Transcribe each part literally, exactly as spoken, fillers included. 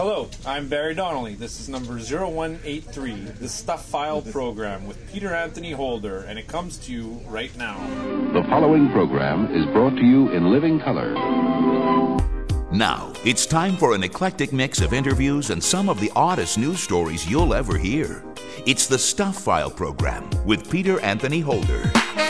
Hello, I'm Barry Donnelly. This is number zero one eight three, the Stuff File program with Peter Anthony Holder, and it comes to you right now. The following program is brought to you in living color. Now, it's time for an eclectic mix of interviews and some of the oddest news stories you'll ever hear. It's the Stuff File program with Peter Anthony Holder.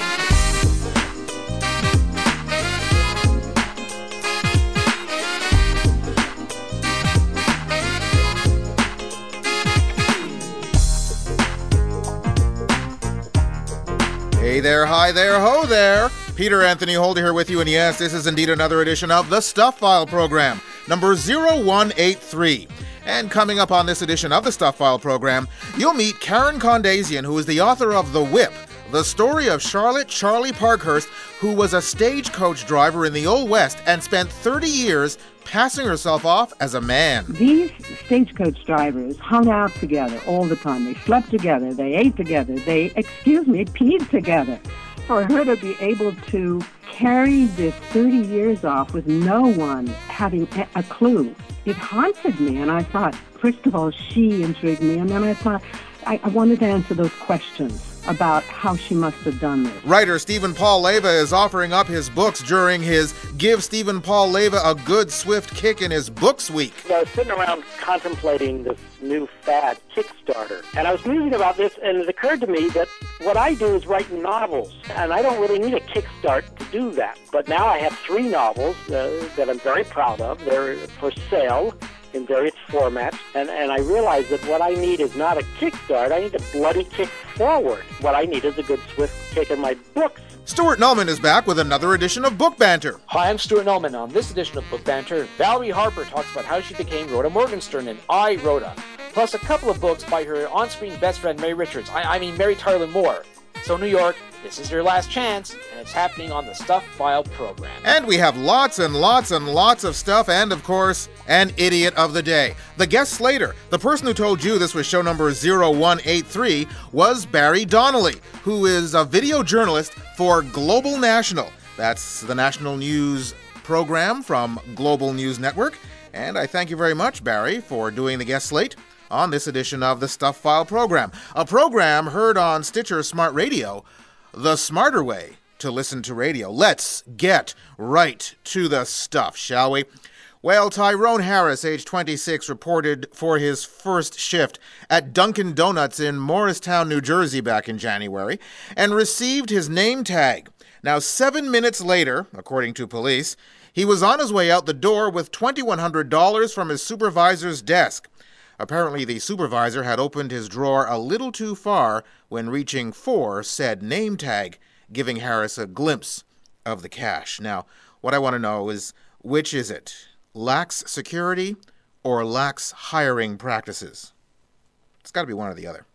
Hey there, hi there, ho there. Peter Anthony Holder here with you, and yes, this is indeed another edition of the Stuff File program, number zero one eight three. And coming up on this edition of the Stuff File program, you'll meet Karen Kondasian, who is the author of The Whip, the story of Charlotte Charlie Parkhurst, who was a stagecoach driver in the Old West and spent thirty years passing herself off as a man. These stagecoach drivers hung out together all the time. They slept together, they ate together, they, excuse me, peed together. For her to be able to carry this thirty years off with no one having a clue, it haunted me. And I thought, first of all, she intrigued me. And then I thought, I, I wanted to answer those questions about how she must have done this. Writer Stephen Paul Leva is offering up his books during his Give Stephen Paul Leva a Good Swift Kick in His Books Week. I was sitting around contemplating this new fad, Kickstarter, and I was musing about this, and it occurred to me that what I do is write novels, and I don't really need a Kickstart to do that. But now I have three novels uh, that I'm very proud of. They're for sale in various formats, and, and I realized that what I need is not a kickstart, I need a bloody kick forward. What I need is a good swift kick in my books. Stuart Nullman is back with another edition of Book Banter. Hi, I'm Stuart Nullman. On this edition of Book Banter, Valerie Harper talks about how she became Rhoda Morgenstern in I, Rhoda, plus a couple of books by her on-screen best friend Mary Richards, I, I mean Mary Tyler Moore. So New York, this is your last chance, and it's happening on the Stuff File program. And we have lots and lots and lots of stuff, and of course, an idiot of the day. The guest slater, the person who told you this was show number zero one eight three, was Barry Donnelly, who is a video journalist for Global National. That's the national news program from Global News Network. And I thank you very much, Barry, for doing the guest slate on this edition of the Stuff File program, a program heard on Stitcher Smart Radio, the smarter way to listen to radio. Let's get right to the stuff, shall we? Well, Tyrone Harris, age twenty-six, reported for his first shift at Dunkin' Donuts in Morristown, New Jersey back in January, and received his name tag. Now, seven minutes later, according to police, he was on his way out the door with two thousand one hundred dollars from his supervisor's desk. Apparently, the supervisor had opened his drawer a little too far when reaching for said name tag, giving Harris a glimpse of the cash. Now, what I want to know is, which is it? Lax security or lax hiring practices? It's got to be one or the other.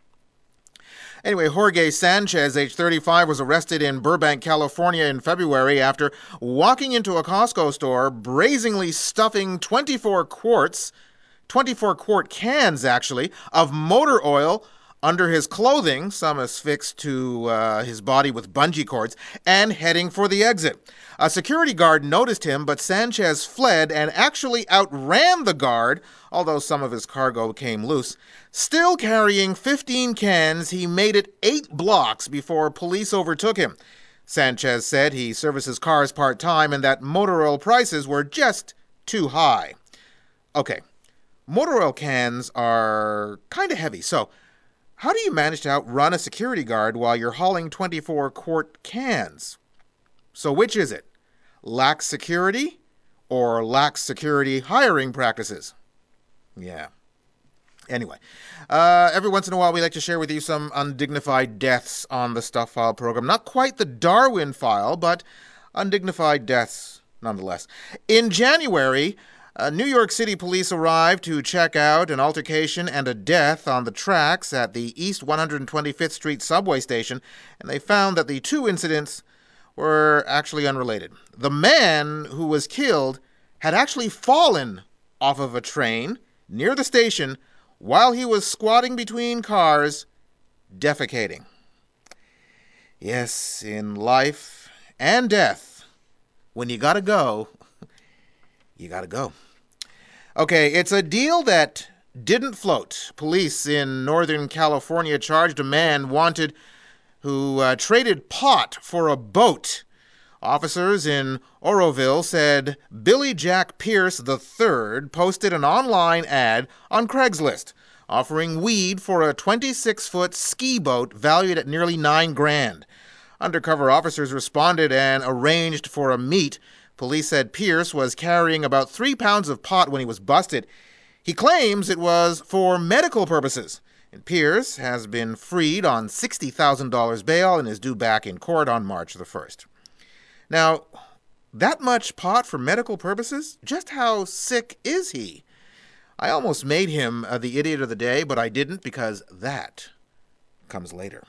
Anyway, Jorge Sanchez, age thirty-five, was arrested in Burbank, California in February after walking into a Costco store, brazenly stuffing twenty-four quarts twenty-four quart cans, actually, of motor oil under his clothing, some affixed to uh, his body with bungee cords, and heading for the exit. A security guard noticed him, but Sanchez fled and actually outran the guard, although some of his cargo came loose. Still carrying fifteen cans, he made it eight blocks before police overtook him. Sanchez said he services cars part-time and that motor oil prices were just too high. Okay. Motor oil cans are kind of heavy, so how do you manage to outrun a security guard while you're hauling twenty-four quart cans? So which is it? Lax security or lax security hiring practices? Yeah. Anyway, uh, every once in a while we like to share with you some undignified deaths on the Stuff File program. Not quite the Darwin file, but undignified deaths nonetheless. In January, Uh, New York City police arrived to check out an altercation and a death on the tracks at the East one hundred twenty-fifth Street subway station, and they found that the two incidents were actually unrelated. The man who was killed had actually fallen off of a train near the station while he was squatting between cars, defecating. Yes, in life and death, when you gotta go, you gotta go. Okay, it's a deal that didn't float. Police in Northern California charged a man wanted who uh, traded pot for a boat. Officers in Oroville said Billy Jack Pierce the third posted an online ad on Craigslist offering weed for a twenty-six foot ski boat valued at nearly nine grand. Undercover officers responded and arranged for a meet. Police said Pierce was carrying about three pounds of pot when he was busted. He claims it was for medical purposes. And Pierce has been freed on sixty thousand dollars bail and is due back in court on March the first. Now, that much pot for medical purposes? Just how sick is he? I almost made him uh, the idiot of the day, but I didn't because that comes later.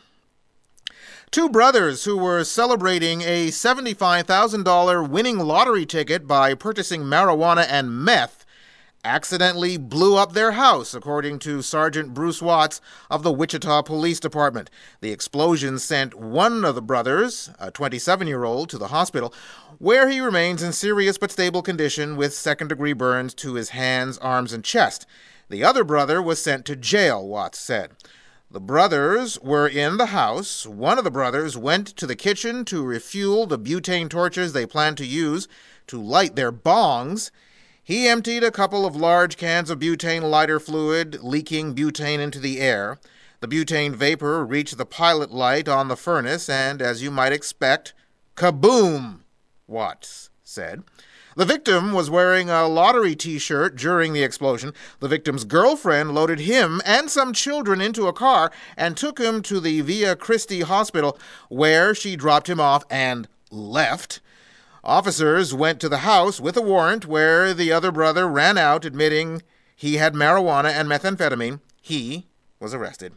Two brothers who were celebrating a seventy-five thousand dollars winning lottery ticket by purchasing marijuana and meth accidentally blew up their house, according to Sergeant Bruce Watts of the Wichita Police Department. The explosion sent one of the brothers, a twenty-seven-year-old, to the hospital, where he remains in serious but stable condition with second-degree burns to his hands, arms, and chest. The other brother was sent to jail, Watts said. The brothers were in the house. One of the brothers went to the kitchen to refuel the butane torches they planned to use to light their bongs. He emptied a couple of large cans of butane lighter fluid, leaking butane into the air. The butane vapor reached the pilot light on the furnace, and, as you might expect, kaboom, Watts said. The victim was wearing a lottery t-shirt during the explosion. The victim's girlfriend loaded him and some children into a car and took him to the Via Christi Hospital, where she dropped him off and left. Officers went to the house with a warrant where the other brother ran out admitting he had marijuana and methamphetamine. He was arrested.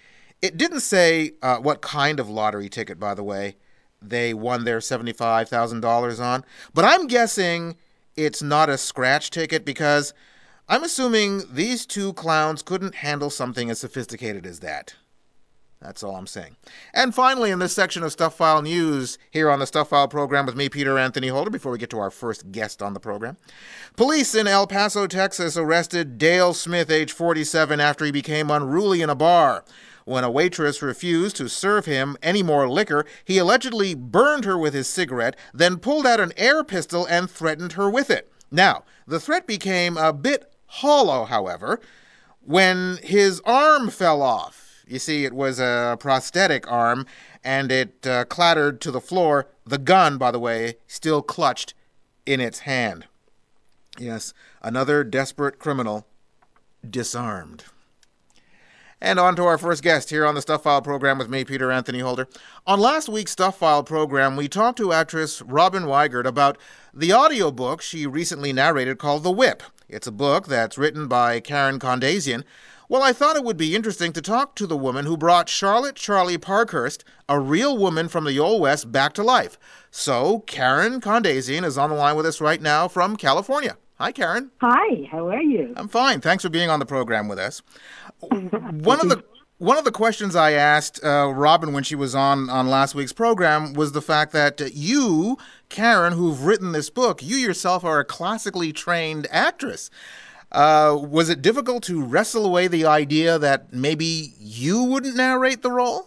It didn't say uh, what kind of lottery ticket, by the way, they won their seventy-five thousand dollars on. But I'm guessing it's not a scratch ticket because I'm assuming these two clowns couldn't handle something as sophisticated as that. That's all I'm saying. And finally, in this section of Stuff File News, here on the Stuff File program with me, Peter Anthony Holder, before we get to our first guest on the program. Police in El Paso, Texas, arrested Dale Smith, age forty-seven, after he became unruly in a bar. When a waitress refused to serve him any more liquor, he allegedly burned her with his cigarette, then pulled out an air pistol and threatened her with it. Now, the threat became a bit hollow, however, when his arm fell off. You see, it was a prosthetic arm, and it uh, clattered to the floor. The gun, by the way, still clutched in its hand. Yes, another desperate criminal disarmed. And on to our first guest here on the Stuff File program with me, Peter Anthony Holder. On last week's Stuff File program, we talked to actress Robin Weigert about the audiobook she recently narrated called The Whip. It's a book that's written by Karen Kondasian. Well, I thought it would be interesting to talk to the woman who brought Charlotte Charlie Parkhurst, a real woman from the Old West, back to life. So, Karen Kondasian is on the line with us right now from California. Hi, Karen. Hi, how are you? I'm fine. Thanks for being on the program with us. One of the one of the questions I asked uh, Robin when she was on, on last week's program was the fact that uh, you, Karen, who've written this book, you yourself are a classically trained actress. Uh, was it difficult to wrestle away the idea that maybe you wouldn't narrate the role?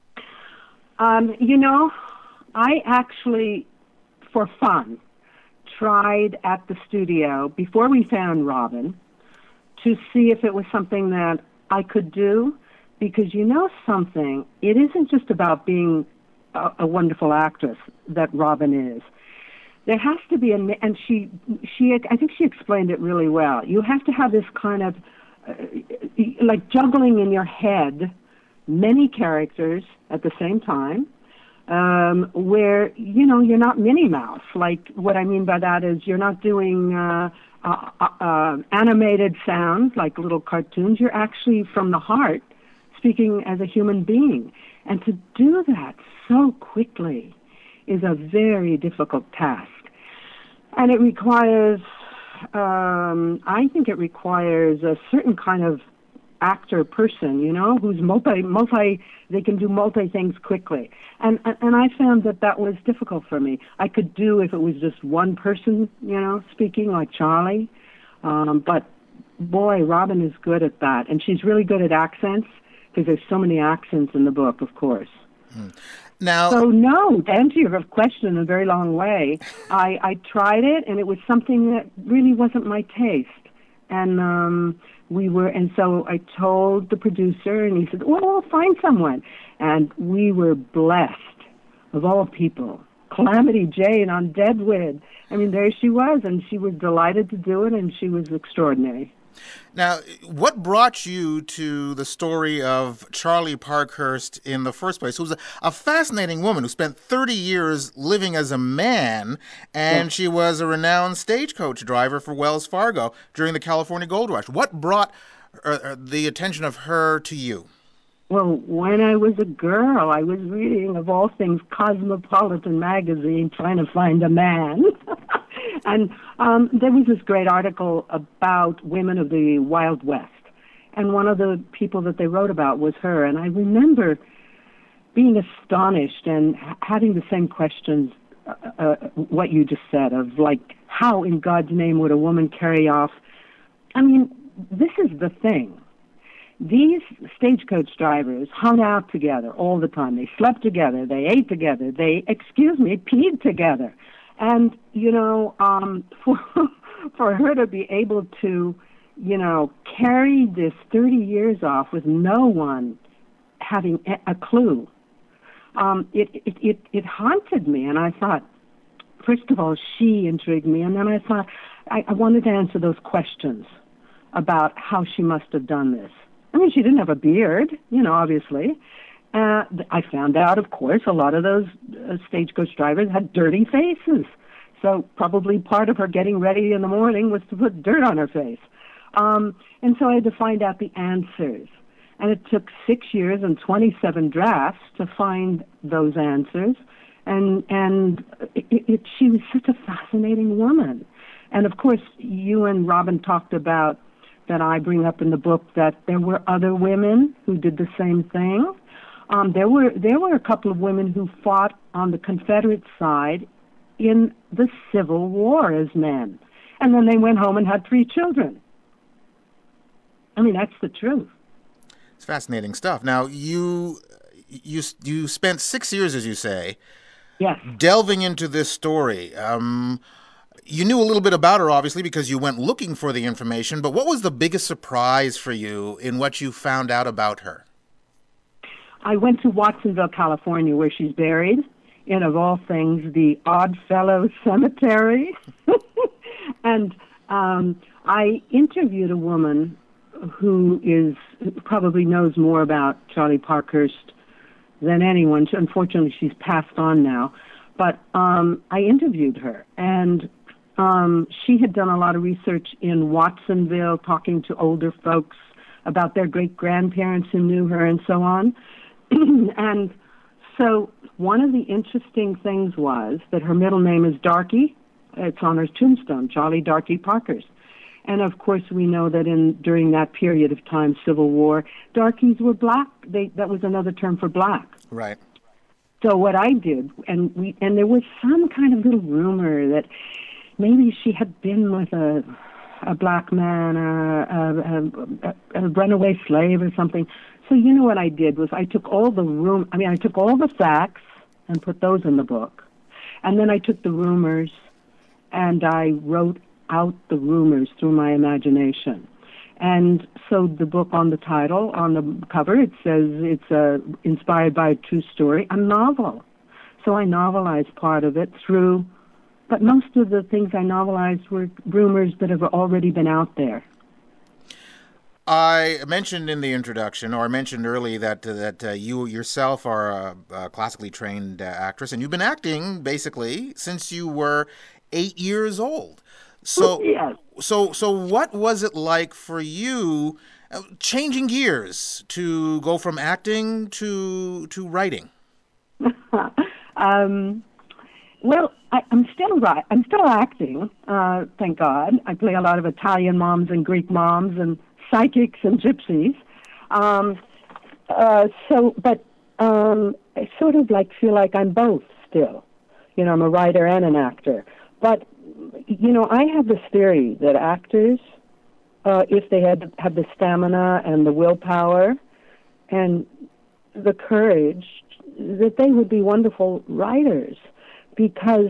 Um, you know, I actually, for fun, tried at the studio, before we found Robin, to see if it was something that I could do. Because you know something, it isn't just about being a, a wonderful actress that Robin is. There has to be, a, and she, she, I think she explained it really well. You have to have this kind of, uh, like juggling in your head many characters at the same time, um, where, you know, you're not Minnie Mouse. Like, what I mean by that is you're not doing uh, uh, uh, animated sounds like little cartoons. You're actually, from the heart, speaking as a human being. And to do that so quickly is a very difficult task. And it requires, um, I think it requires a certain kind of actor person, you know, who's multi, multi, they can do multi things quickly. And, and I found that that was difficult for me. I could do if it was just one person, you know, speaking like Charlie. Um, but boy, Robin is good at that, and she's really good at accents because there's so many accents in the book, of course. Hmm. Now, so no, to answer your question in a very long way, I, I tried it, and it was something that really wasn't my taste. And um, we were, and so I told the producer, and he said, "Well, we'll find someone." And we were blessed, of all people, Calamity Jane on Deadwood. I mean, there she was, and she was delighted to do it, and she was extraordinary. Now, what brought you to the story of Charlie Parkhurst in the first place? Who was a, a fascinating woman who spent thirty years living as a man, and yeah. she was a renowned stagecoach driver for Wells Fargo during the California Gold Rush. What brought uh, the attention of her to you? Well, when I was a girl, I was reading, of all things, Cosmopolitan magazine, trying to find a man. And um, there was this great article about women of the Wild West. And one of the people that they wrote about was her. And I remember being astonished and having the same questions, uh, uh, what you just said, of like, how in God's name would a woman carry off? I mean, this is the thing. These stagecoach drivers hung out together all the time. They slept together. They ate together. They, excuse me, peed together. And, you know, um, for, for her to be able to, you know, carry this thirty years off with no one having a clue, um, it, it, it, it haunted me. And I thought, first of all, she intrigued me. And then I thought, I, I wanted to answer those questions about how she must have done this. I mean, she didn't have a beard, you know, obviously. Uh, I found out, of course, a lot of those uh, stagecoach drivers had dirty faces. So probably part of her getting ready in the morning was to put dirt on her face. Um, and so I had to find out the answers. And it took six years and twenty-seven drafts to find those answers. And and it, it, she was such a fascinating woman. And, of course, you and Robin talked about that I bring up in the book that there were other women who did the same thing. Um, there were there were a couple of women who fought on the Confederate side in the Civil War as men, and then they went home and had three children. I mean, that's the truth. It's fascinating stuff. Now, you you you spent six years, as you say, yes, delving into this story. Um, you knew a little bit about her, obviously, because you went looking for the information. But what was the biggest surprise for you in what you found out about her? I went to Watsonville, California, where she's buried, in, of all things, the Oddfellows Cemetery. And um, I interviewed a woman who is probably knows more about Charlie Parkhurst than anyone. Unfortunately, she's passed on now. But um, I interviewed her, and um, she had done a lot of research in Watsonville, talking to older folks about their great-grandparents who knew her and so on. And so one of the interesting things was that her middle name is Darky. It's on her tombstone, Charlie Darky Parkhurst. And, of course, we know that in during that period of time, Civil War, darkies were black. They, that was another term for black. Right. So what I did, and we, and there was some kind of little rumor that maybe she had been with a a black man, a, a, a, a runaway slave or something. So you know what I did was I took all the room. I mean, I took all the facts and put those in the book, and then I took the rumors and I wrote out the rumors through my imagination. And so the book, on the title, on the cover, it says it's uh, inspired by a true story, a novel. So I novelized part of it through, but most of the things I novelized were rumors that have already been out there. I mentioned in the introduction, or I mentioned early, that uh, that uh, you yourself are a, a classically trained uh, actress, and you've been acting basically since you were eight years old. So, yes. so, so, what was it like for you, uh, changing gears to go from acting to to writing? um, well, I, I'm still right. I'm still acting. Uh, thank God. I play a lot of Italian moms and Greek moms and psychics and gypsies. Um, uh, so, but um, I sort of like feel like I'm both still. You know, I'm a writer and an actor. But, you know, I have this theory that actors uh, if they had had the stamina and the willpower and the courage, that they would be wonderful writers, because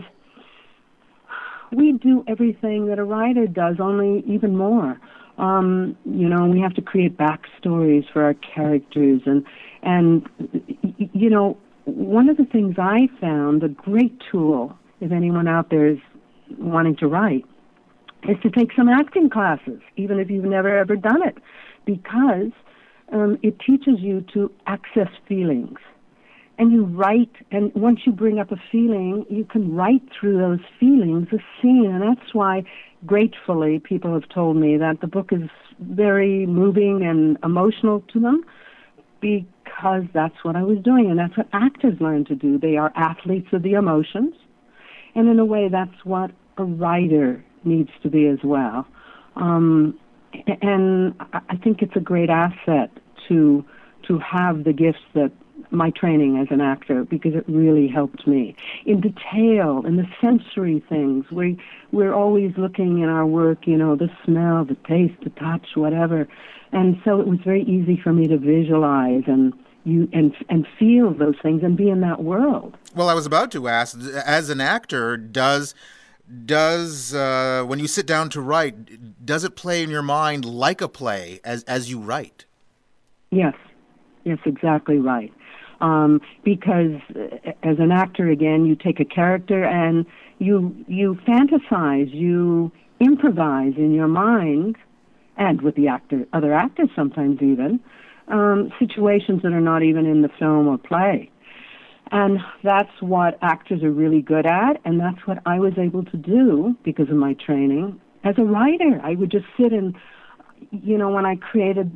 we do everything that a writer does, only even more. Um, you know, we have to create backstories for our characters, and and you know, one of the things I found a great tool, if anyone out there is wanting to write, is to take some acting classes, even if you've never ever done it, because um, it teaches you to access feelings. And you write, and once you bring up a feeling, you can write through those feelings a scene. And that's why, gratefully, people have told me that the book is very moving and emotional to them, because that's what I was doing, and that's what actors learn to do. They are athletes of the emotions, and in a way, that's what a writer needs to be as well. Um, and I think it's a great asset to to have the gifts that my training as an actor, because it really helped me. In detail, in the sensory things, we, we're always looking in our work, you know, the smell, the taste, the touch, whatever. And so it was very easy for me to visualize and you and and feel those things and be in that world. Well, I was about to ask, as an actor, does does uh, when you sit down to write, does it play in your mind like a play as as you write? Yes, yes, exactly right. Um, because uh, as an actor, again, you take a character and you you fantasize, you improvise in your mind, and with the actor, other actors sometimes even, um, situations that are not even in the film or play. And that's what actors are really good at, and that's what I was able to do because of my training. As a writer, I would just sit and, you know, when I created,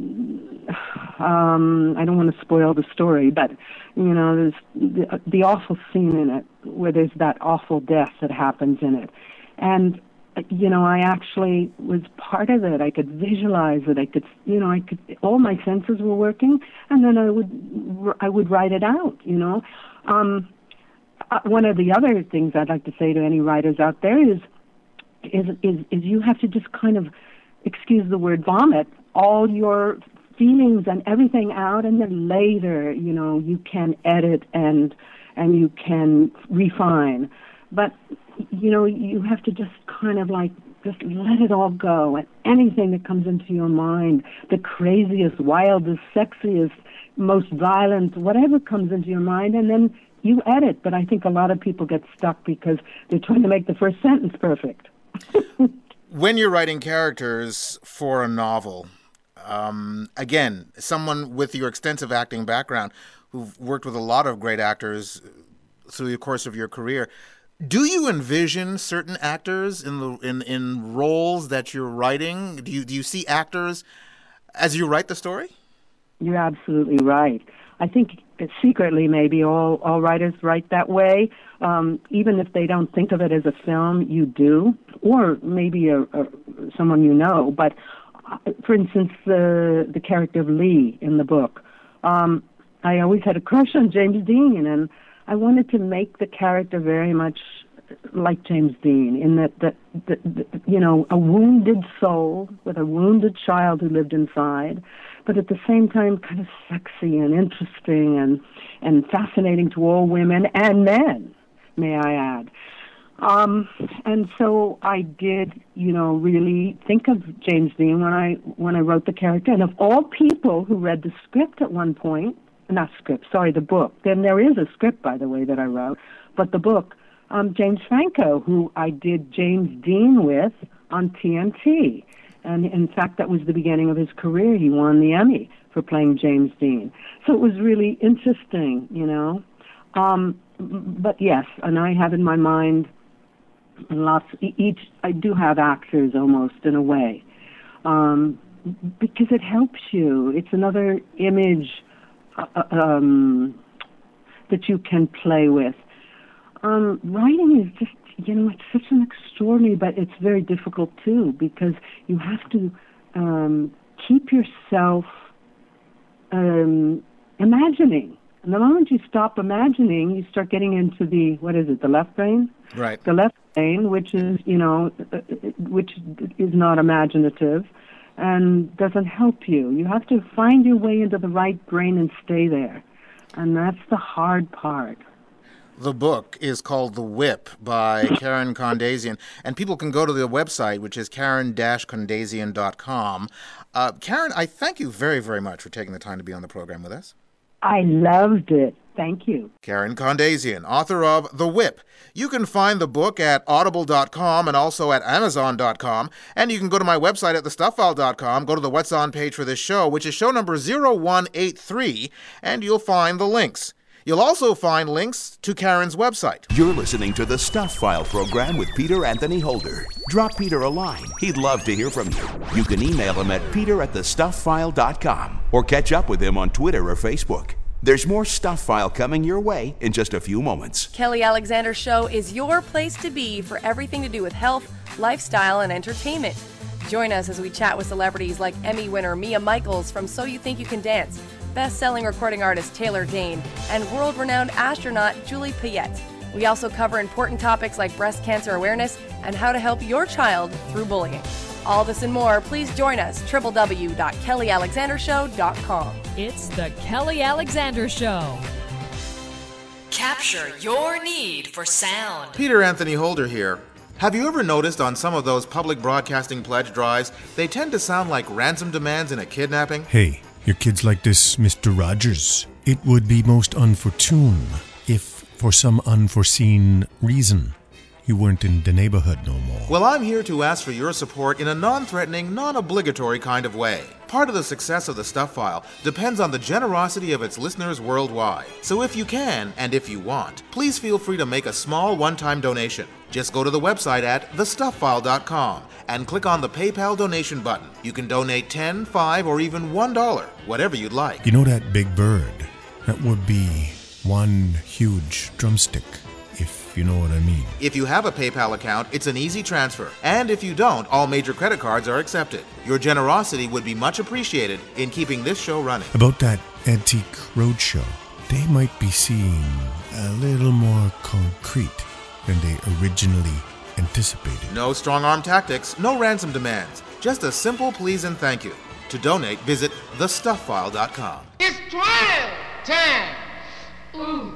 um, I don't want to spoil the story, but, you know, there's the, the awful scene in it where there's that awful death that happens in it. And, you know, I actually was part of it. I could visualize it. I could, you know, I could, all my senses were working, and then I would, I would write it out, you know. Um, uh, one of the other things I'd like to say to any writers out there is, is, is, is you have to just kind of, excuse the word, vomit all your feelings and everything out, and then later, you know, you can edit and and you can refine. But, you know, you have to just kind of like just let it all go, and anything that comes into your mind, the craziest, wildest, sexiest, most violent, whatever comes into your mind, and then you edit. But I think a lot of people get stuck because they're trying to make the first sentence perfect. When you're writing characters for a novel, um, again, someone with your extensive acting background, who've worked with a lot of great actors through the course of your career, do you envision certain actors in the in, in roles that you're writing? Do you do you see actors as you write the story? You're absolutely right. I think secretly maybe all, all writers write that way. Um, even if they don't think of it as a film, you do, or maybe a, a, someone you know. But, uh, for instance, the the character of Lee in the book, um, I always had a crush on James Dean, and I wanted to make the character very much like James Dean, in that, that, that, that you know, a wounded soul with a wounded child who lived inside, but at the same time kind of sexy and interesting and, and fascinating to all women and men, may I add. Um, and so I did, you know, really think of James Dean when I when I wrote the character. And of all people who read the script at one point, not script, sorry, the book. Then there is a script, by the way, that I wrote, but the book, um, James Franco, who I did James Dean with on T N T. And in fact, that was the beginning of his career. He won the Emmy for playing James Dean. So it was really interesting, you know. Um, but yes, and I have in my mind lots, each, I do have actors almost in a way, um, because it helps you. It's another image uh, um, that you can play with. Um, writing is just, you know, it's such an extraordinary, but it's very difficult too, because you have to um, keep yourself um, imagining. And the moment you stop imagining, you start getting into the, what is it, the left brain? Right. The left brain, which is, you know, which is not imaginative. and doesn't help you. You have to find your way into the right brain and stay there. And that's the hard part. The book is called The Whip by Karen Kondasian, and people can go to the website, which is karen dash kondasian dot com. Uh, Karen, I thank you very, very much for taking the time to be on the program with us. I loved it. Thank you. Karen Kondasian, author of The Whip. You can find the book at audible dot com and also at amazon dot com. And you can go to my website at the stuff file dot com, go to the What's On page for this show, which is show number zero one eight three, and you'll find the links. You'll also find links to Karen's website. You're listening to the Stuff File program with Peter Anthony Holder. Drop Peter a line. He'd love to hear from you. You can email him at peter at the stuff file dot com or catch up with him on Twitter or Facebook. There's more Stuff File coming your way in just a few moments. Kelly Alexander Show is your place to be for everything to do with health, lifestyle, and entertainment. Join us as we chat with celebrities like Emmy winner Mia Michaels from So You Think You Can Dance, best-selling recording artist Taylor Dane, and world-renowned astronaut Julie Payette. We also cover important topics like breast cancer awareness and how to help your child through bullying. All this and more, please join us, w w w dot kelly alexander show dot com. It's the Kelly Alexander Show. Capture your need for sound. Peter Anthony Holder here. Have you ever noticed on some of those public broadcasting pledge drives, they tend to sound like ransom demands in a kidnapping? Hey, your kids like this, Mister Rogers. It would be most unfortunate if, for some unforeseen reason, you weren't in the neighborhood no more. Well, I'm here to ask for your support in a non-threatening, non-obligatory kind of way. Part of the success of the Stuff File depends on the generosity of its listeners worldwide. So if you can, and if you want, please feel free to make a small one-time donation. Just go to the website at the stuff file dot com and click on the PayPal donation button. You can donate ten dollars, five dollars, or even one dollar, whatever you'd like. You know that big bird? That would be one huge drumstick, if you know what I mean. If you have a PayPal account, it's an easy transfer. And if you don't, all major credit cards are accepted. Your generosity would be much appreciated in keeping this show running. About that Antique Roadshow, they might be seeing a little more concrete than they originally anticipated. No strong-arm tactics, no ransom demands. Just a simple please and thank you. To donate, visit the stuff file dot com. It's twirl time. Ooh,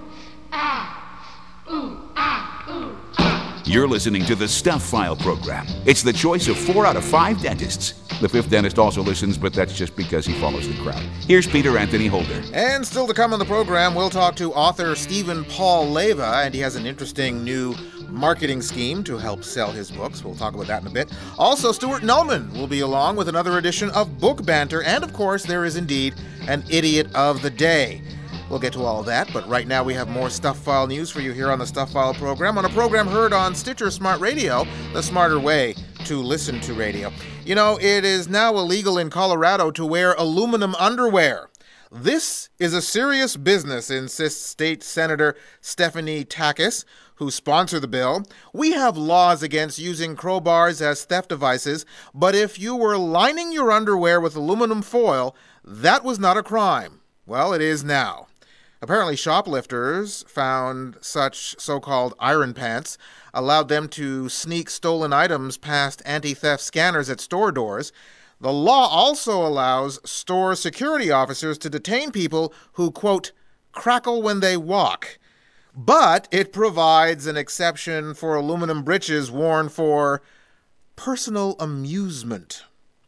ah, ooh, ah, ooh, ah. You're listening to the Stuff File program. It's the choice of four out of five dentists. The fifth dentist also listens, but that's just because he follows the crowd. Here's Peter Anthony Holder. And still to come on the program, we'll talk to author Stephen Paul Leva, and he has an interesting new marketing scheme to help sell his books. We'll talk about that in a bit. Also, Stuart Nullman will be along with another edition of Book Banter, and of course, there is indeed an Idiot of the Day. We'll get to all of that, but right now we have more Stuff File news for you here on the Stuff File program, on a program heard on Stitcher Smart Radio, the smarter way to listen to radio. You know, it is now illegal in Colorado to wear aluminum underwear. This is a serious business, insists State Senator Stephanie Takis, who sponsored the bill. We have laws against using crowbars as theft devices, but if you were lining your underwear with aluminum foil, that was not a crime. Well, it is now. Apparently, shoplifters found such so-called iron pants allowed them to sneak stolen items past anti-theft scanners at store doors. The law also allows store security officers to detain people who, quote, crackle when they walk. But it provides an exception for aluminum breeches worn for personal amusement.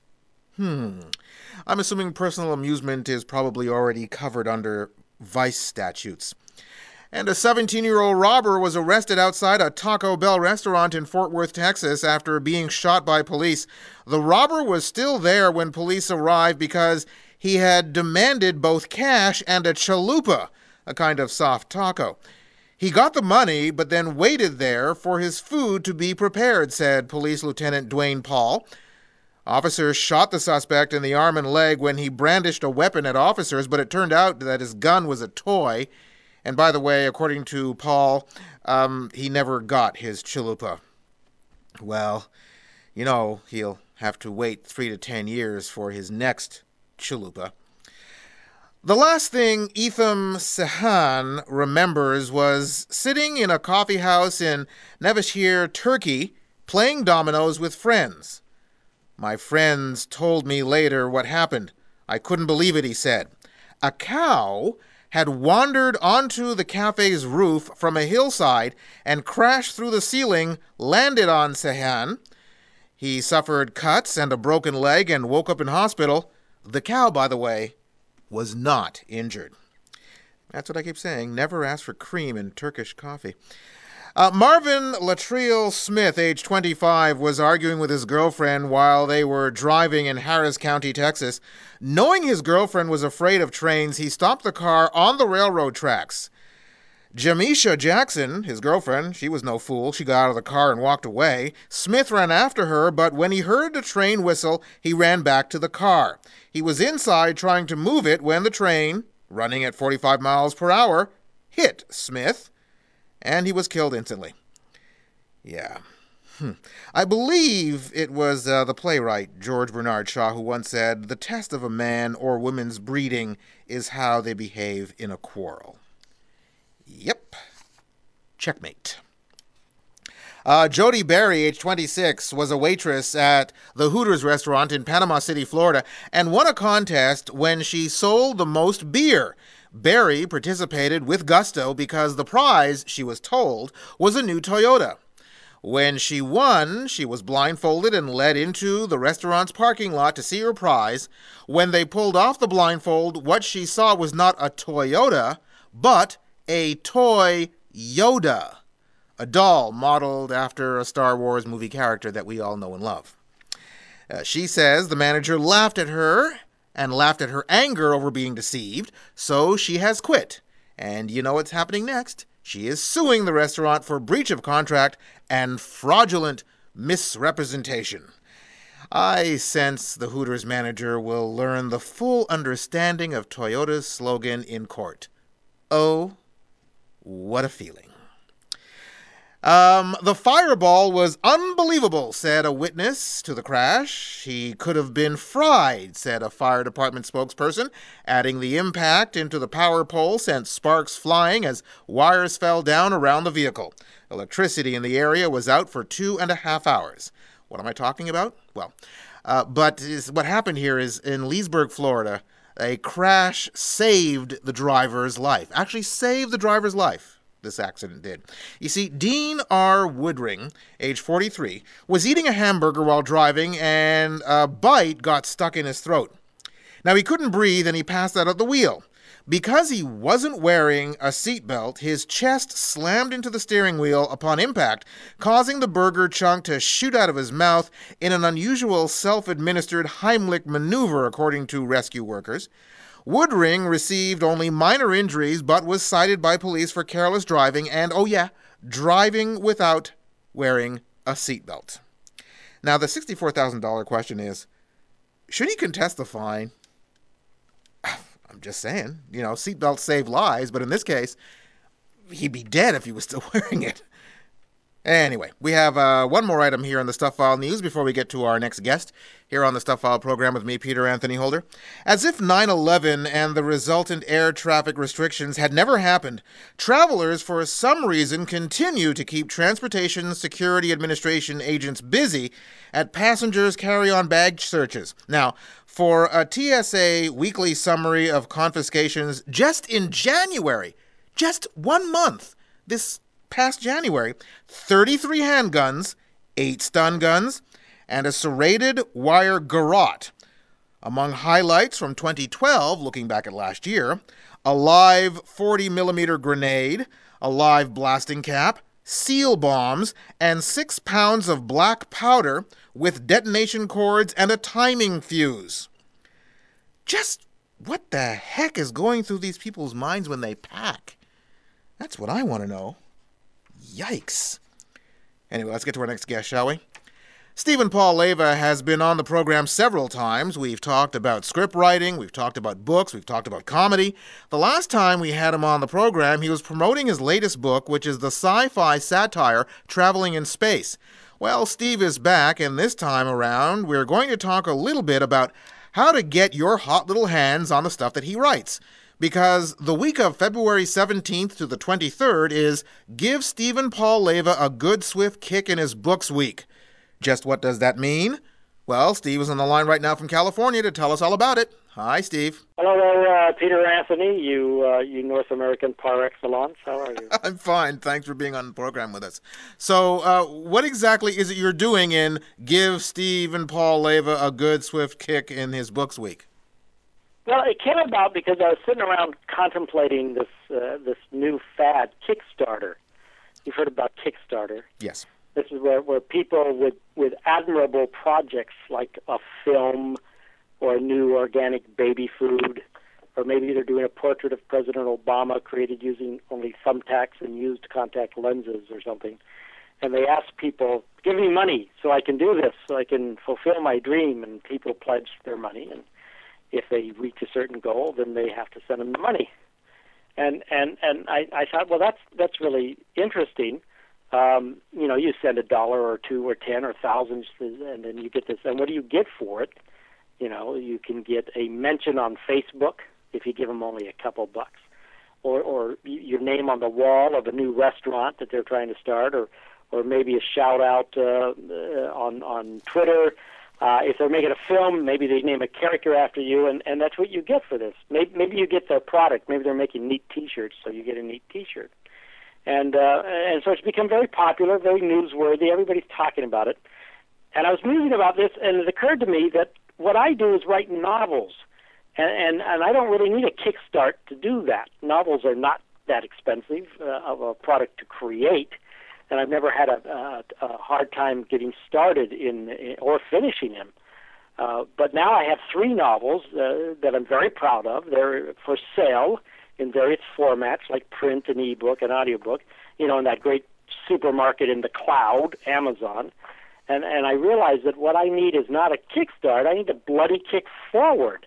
Hmm. I'm assuming personal amusement is probably already covered under vice statutes. And a seventeen-year-old robber was arrested outside a Taco Bell restaurant in Fort Worth, Texas, after being shot by police. The robber was still there when police arrived because he had demanded both cash and a chalupa, a kind of soft taco. He got the money, but then waited there for his food to be prepared, said Police Lieutenant Dwayne Paul. Officers shot the suspect in the arm and leg when he brandished a weapon at officers, but it turned out that his gun was a toy. And by the way, according to Paul, um, he never got his chalupa. Well, you know, he'll have to wait three to ten years for his next chalupa. The last thing Etham Sehan remembers was sitting in a coffee house in Nevşehir, Turkey, playing dominoes with friends. My friends told me later what happened. I couldn't believe it, he said. A cow had wandered onto the cafe's roof from a hillside and crashed through the ceiling, landed on Sehan. He suffered cuts and a broken leg and woke up in hospital. The cow, by the way, was not injured. That's what I keep saying. Never ask for cream in Turkish coffee. Uh, Marvin Latrell Smith, age twenty-five, was arguing with his girlfriend while they were driving in Harris County, Texas. Knowing his girlfriend was afraid of trains, he stopped the car on the railroad tracks. Jamisha Jackson, his girlfriend, she was no fool. She got out of the car and walked away. Smith ran after her, but when he heard the train whistle, he ran back to the car. He was inside trying to move it when the train, running at forty-five miles per hour, hit Smith, and he was killed instantly. Yeah. Hmm. I believe it was uh, the playwright George Bernard Shaw who once said, "The test of a man or woman's breeding is how they behave in a quarrel." Yep. Checkmate. Uh, Jody Berry, age twenty-six, was a waitress at the Hooters restaurant in Panama City, Florida, and won a contest when she sold the most beer. Berry participated with gusto because the prize, she was told, was a new Toyota. When she won, she was blindfolded and led into the restaurant's parking lot to see her prize. When they pulled off the blindfold, what she saw was not a Toyota, but a toy Yoda, a doll modeled after a Star Wars movie character that we all know and love. Uh, she says the manager laughed at her and laughed at her anger over being deceived, so she has quit. And you know what's happening next? She is suing the restaurant for breach of contract and fraudulent misrepresentation. I sense the Hooters manager will learn the full understanding of Toyota's slogan in court. Oh, what a feeling. Um, the fireball was unbelievable, said a witness to the crash. He could have been fried, said a fire department spokesperson, adding the impact into the power pole sent sparks flying as wires fell down around the vehicle. Electricity in the area was out for two and a half hours. What am I talking about? Well, uh, but is, what happened here is in Leesburg, Florida, a crash saved the driver's life. Actually saved the driver's life. This accident did. You see, Dean R. Woodring, age forty-three, was eating a hamburger while driving and a bite got stuck in his throat. Now, he couldn't breathe and he passed out at the wheel. Because he wasn't wearing a seatbelt, his chest slammed into the steering wheel upon impact, causing the burger chunk to shoot out of his mouth in an unusual self-administered Heimlich maneuver, according to rescue workers. Woodring received only minor injuries, but was cited by police for careless driving and, oh yeah, driving without wearing a seatbelt. Now, the sixty-four thousand dollars question is, should he contest the fine? I'm just saying, you know, seatbelts save lives, but in this case, he'd be dead if he was still wearing it. Anyway, we have uh, one more item here on the Stuff File News before we get to our next guest here on the Stuff File program with me, Peter Anthony Holder. As if nine eleven and the resultant air traffic restrictions had never happened, travelers, for some reason, continue to keep Transportation Security Administration agents busy at passengers' carry-on bag searches. Now, for a T S A weekly summary of confiscations just in January, just one month, this past January, thirty-three handguns, eight stun guns, and a serrated wire garrote. Among highlights from twenty twelve, looking back at last year, a live forty millimeter grenade, a live blasting cap, seal bombs, and six pounds of black powder with detonation cords and a timing fuse. Just what the heck is going through these people's minds when they pack? That's what I want to know. Yikes. Anyway, let's get to our next guest, shall we? Stephen Paul Leva has been on the program several times. We've talked about script writing, we've talked about books, we've talked about comedy. The last time we had him on the program, he was promoting his latest book, which is the sci-fi satire Traveling in Space. Well, Steve is back, and this time around, we're going to talk a little bit about how to get your hot little hands on the stuff that he writes. Because the week of February seventeenth to the twenty-third is Give Stephen Paul Leva a Good Swift Kick in His Books Week. Just what does that mean? Well, Steve is on the line right now from California to tell us all about it. Hi, Steve. Hello there, uh, Peter Anthony, you uh, you North American par excellence. How are you? I'm fine. Thanks for being on the program with us. So uh, what exactly is it you're doing in Give Steve and Paul Leva a Good Swift Kick in his Books Week? Well, it came about because I was sitting around contemplating this uh, this new fad, Kickstarter. You've heard about Kickstarter. Yes. This is where, where people with, with admirable projects like a film or a new organic baby food, or maybe they're doing a portrait of President Obama created using only thumbtacks and used contact lenses or something. And they ask people, give me money so I can do this, so I can fulfill my dream. And people pledge their money. And if they reach a certain goal, then they have to send them the money. And and, and I, I thought, well, that's that's really interesting. Um, you know, you send a dollar or two or ten or thousands, and then you get this. And what do you get for it? You know, you can get a mention on Facebook if you give them only a couple bucks, or or your name on the wall of a new restaurant that they're trying to start, or or maybe a shout out uh, uh, on on Twitter. Uh, if they're making a film, maybe they name a character after you, and, and that's what you get for this. Maybe, maybe you get their product. Maybe they're making neat T-shirts, so you get a neat T-shirt. And uh, and so it's become very popular, very newsworthy. Everybody's talking about it. And I was musing about this, and it occurred to me that what I do is write novels, and and, and I don't really need a kickstart to do that. Novels are not that expensive uh, of a product to create, and I've never had a, a, a hard time getting started in, in or finishing them. Uh, but now I have three novels uh, that I'm very proud of. They're for sale in various formats like print and ebook and audiobook, you know, in that great supermarket in the cloud, Amazon. And and I realized that what I need is not a kickstart. I need a bloody kick forward.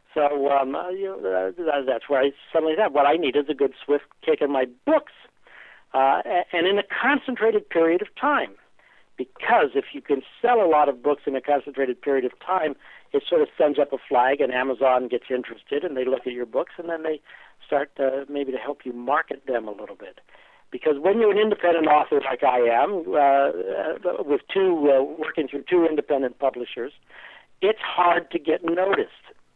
So um, uh, you know, uh, that's where I suddenly thought, what I need is a good swift kick in my books, uh, and in a concentrated period of time. Because if you can sell a lot of books in a concentrated period of time, it sort of sends up a flag, and Amazon gets interested, and they look at your books, and then they start uh, maybe to help you market them a little bit. Because when you're an independent author like I am, uh, uh, with two uh, working through two independent publishers, it's hard to get noticed.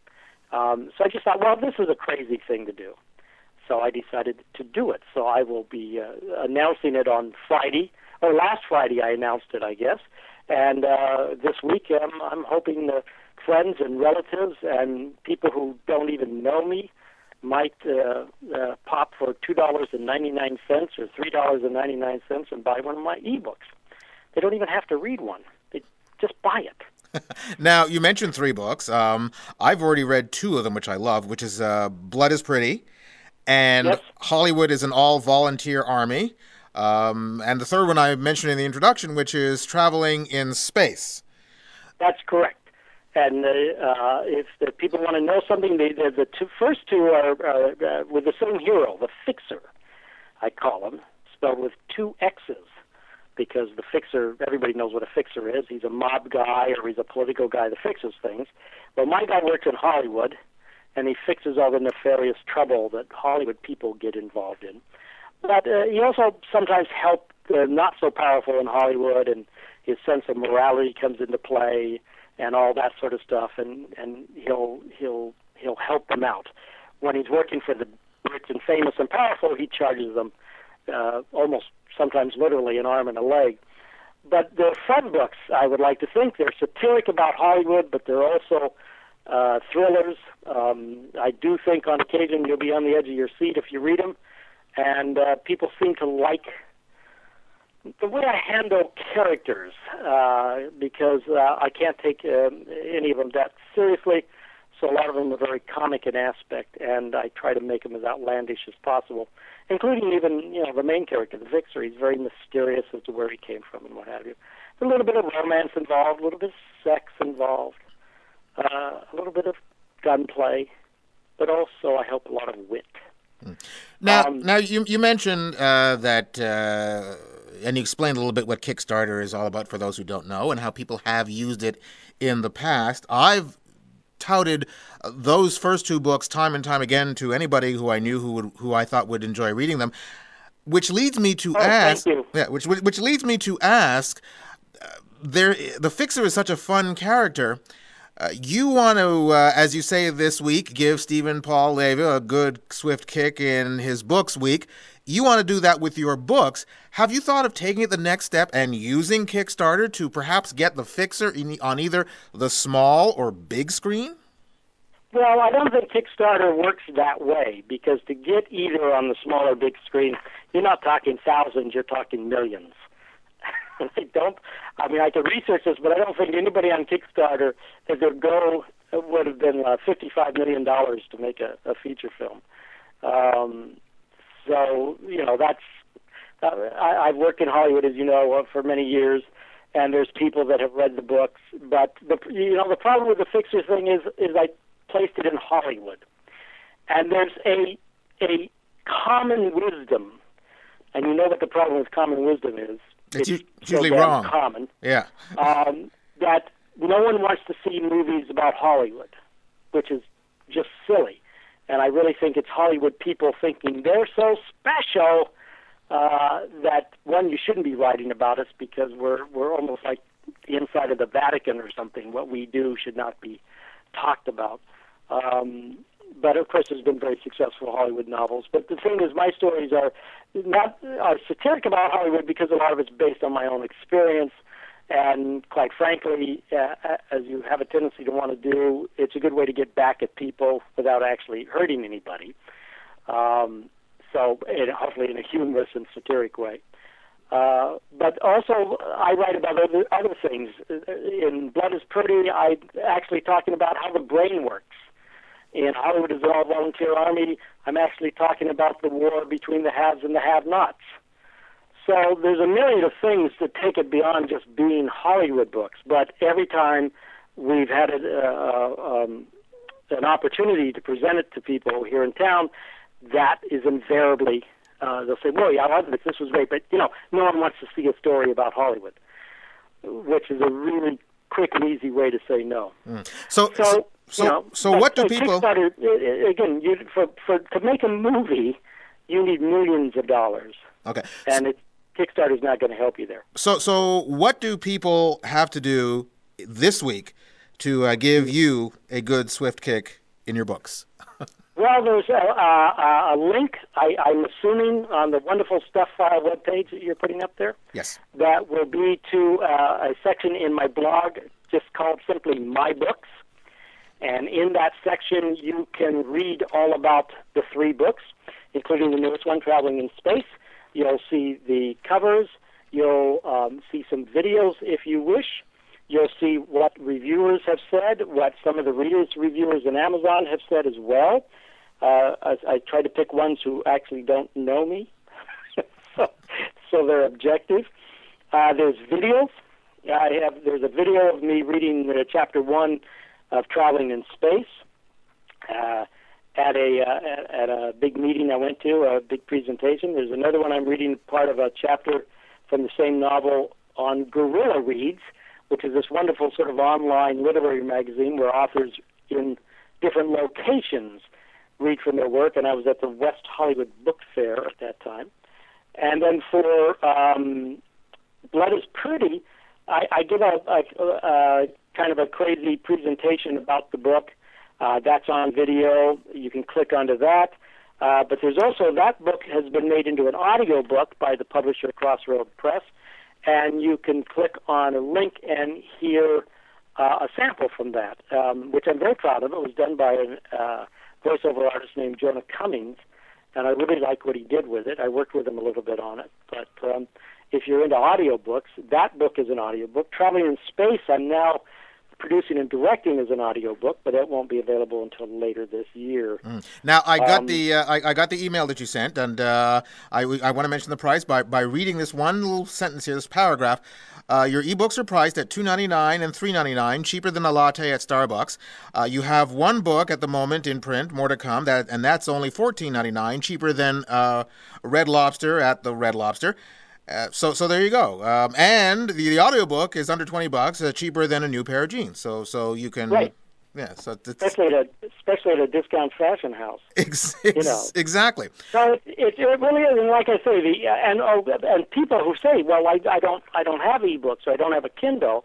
Um, so I just thought, well, this is a crazy thing to do. So I decided to do it. So I will be uh, announcing it on Friday, or last Friday I announced it, I guess. And uh, this week um, I'm hoping uh, friends and relatives and people who don't even know me might uh, uh, pop for two dollars and ninety-nine cents or three dollars and ninety-nine cents and buy one of my ebooks. They don't even have to read one. They just buy it. Now, you mentioned three books. Um, I've already read two of them, which I love, which is uh, Blood is Pretty and yes. Hollywood is an all-volunteer army. Um, and the third one I mentioned in the introduction, which is Traveling in Space. That's correct. And uh, uh, if the people want to know something, they, the, the two, first two are uh, uh, with the same hero, the Fixer, I call him, spelled with two X's, because the Fixer, everybody knows what a Fixer is. He's a mob guy or he's a political guy that fixes things. Well, my guy works in Hollywood, and he fixes all the nefarious trouble that Hollywood people get involved in. But uh, he also sometimes helps the not so powerful in Hollywood, and his sense of morality comes into play, and all that sort of stuff, and, and he'll he'll he'll help them out. When he's working for the rich and famous and powerful, he charges them uh, almost sometimes literally an arm and a leg. But they're fun books, I would like to think. They're satiric about Hollywood, but they're also uh, thrillers. Um, I do think on occasion you'll be on the edge of your seat if you read them, and uh, people seem to like the way I handle characters, uh, because uh, I can't take uh, any of them that seriously, so a lot of them are very comic in aspect, and I try to make them as outlandish as possible, including even, you know, the main character, the Fixer. He's very mysterious as to where he came from and what have you. A little bit of romance involved, a little bit of sex involved, uh, a little bit of gunplay, but also I hope a lot of wit. Now, um, now you you mentioned uh, that, uh, and you explained a little bit what Kickstarter is all about for those who don't know, and how people have used it in the past. I've touted those first two books time and time again to anybody who I knew who would, who I thought would enjoy reading them, which leads me to oh, ask. Thank you. Yeah, which which leads me to ask. there, the Fixer is such a fun character. Uh, you want to, uh, as you say this week, give Stephen Paul Leva a good swift kick in his books week. You want to do that with your books. Have you thought of taking it the next step and using Kickstarter to perhaps get the Fixer in, on either the small or big screen? Well, I don't think Kickstarter works that way, because to get either on the small or big screen, you're not talking thousands, you're talking millions. I don't, I mean, I could research this, but I don't think anybody on Kickstarter, that their goal would have been uh, fifty-five million dollars to make a, a feature film. Um, so, you know, that's, uh, I, I've worked in Hollywood, as you know, for many years, and there's people that have read the books, but, the you know, the problem with the Fixer thing is, is I placed it in Hollywood. And there's a a common wisdom, and you know what the problem with common wisdom is. It's, it's usually so wrong. Common. Yeah. um, that no one wants to see movies about Hollywood, which is just silly. And I really think it's Hollywood people thinking they're so special uh, that, one, you shouldn't be writing about us, because we're we're almost like the inside of the Vatican or something. What we do should not be talked about. Um, but of course, there's been very successful Hollywood novels. But the thing is, my stories are not are satiric about Hollywood, because a lot of it's based on my own experience. And quite frankly, uh, as you have a tendency to want to do, it's a good way to get back at people without actually hurting anybody. Um, so, it, hopefully, in a humorous and satiric way. Uh, but also, I write about other, other things. In Blood is Pretty, I'm actually talking about how the brain works. In Hollywood is an all-volunteer army, I'm actually talking about the war between the haves and the have-nots. So there's a myriad of things that take it beyond just being Hollywood books. But every time we've had a, uh, um, an opportunity to present it to people here in town, that is invariably... Uh, they'll say, well, yeah, I love this, this was great, but, you know, no one wants to see a story about Hollywood, which is a really quick and easy way to say no. Mm. So, so, so, you know, so what do people... Kickstarter, again, you, for, for, to make a movie, you need millions of dollars. Okay. And it, Kickstarter's not going to help you there. So, so what do people have to do this week to uh, give you a good swift kick in your books? Well, there's a, a, a link, I, I'm assuming, on the Wonderful Stuff File webpage that you're putting up there. Yes. That will be to uh, a section in my blog just called simply My Books. And in that section, you can read all about the three books, including the newest one, Traveling in Space. You'll see the covers. You'll um, see some videos if you wish. You'll see what reviewers have said, what some of the readers, reviewers in Amazon have said as well. Uh, I, I try to pick ones who actually don't know me, so, so they're objective. Uh, there's videos. I have there's a video of me reading uh, chapter one of Traveling in Space uh, at a uh, at, at a big meeting I went to, a big presentation. There's another one I'm reading, part of a chapter from the same novel on Gorilla Reads, which is this wonderful sort of online literary magazine where authors in different locations read from their work, and I was at the West Hollywood Book Fair at that time. And then for um, Blood is Pretty, I, I give a, a, a kind of a crazy presentation about the book. Uh, that's on video. You can click onto that. Uh, but there's also, that book has been made into an audio book by the publisher Crossroad Press, and you can click on a link and hear uh, a sample from that, um, which I'm very proud of. It was done by a uh, voiceover artist named Jonah Cummings, and I really like what he did with it. I worked with him a little bit on it. But um, if you're into audiobooks, that book is an audiobook. Traveling in Space, I'm now producing and directing as an audiobook, but that won't be available until later this year. Mm. Now, I got um, the uh, I, I got the email that you sent, and uh, I, I want to mention the price by by reading this one little sentence here, this paragraph. Uh, your ebooks are priced at two dollars and ninety-nine cents and three dollars and ninety-nine cents, cheaper than a latte at Starbucks. Uh, you have one book at the moment in print, more to come, that and that's only fourteen dollars and ninety-nine cents, cheaper than uh, Red Lobster at the Red Lobster. Uh, so so there you go. Um, and the, the audiobook is under twenty bucks, uh, cheaper than a new pair of jeans. So so you can right. Yeah, so it's, especially at a, especially at a discount fashion house. Ex- you know. Exactly. So it, it, it really is, and like I say, the and oh, and people who say, well, I, I don't I don't have ebooks, or I don't have a Kindle.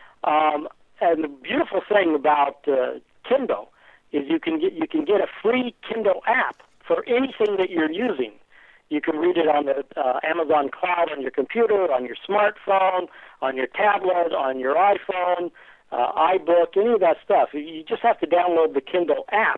Um, and the beautiful thing about uh, Kindle is you can get you can get a free Kindle app for anything that you're using. You can read it on the uh, Amazon Cloud on your computer, on your smartphone, on your tablet, on your iPhone, uh, iBook, any of that stuff. You just have to download the Kindle app,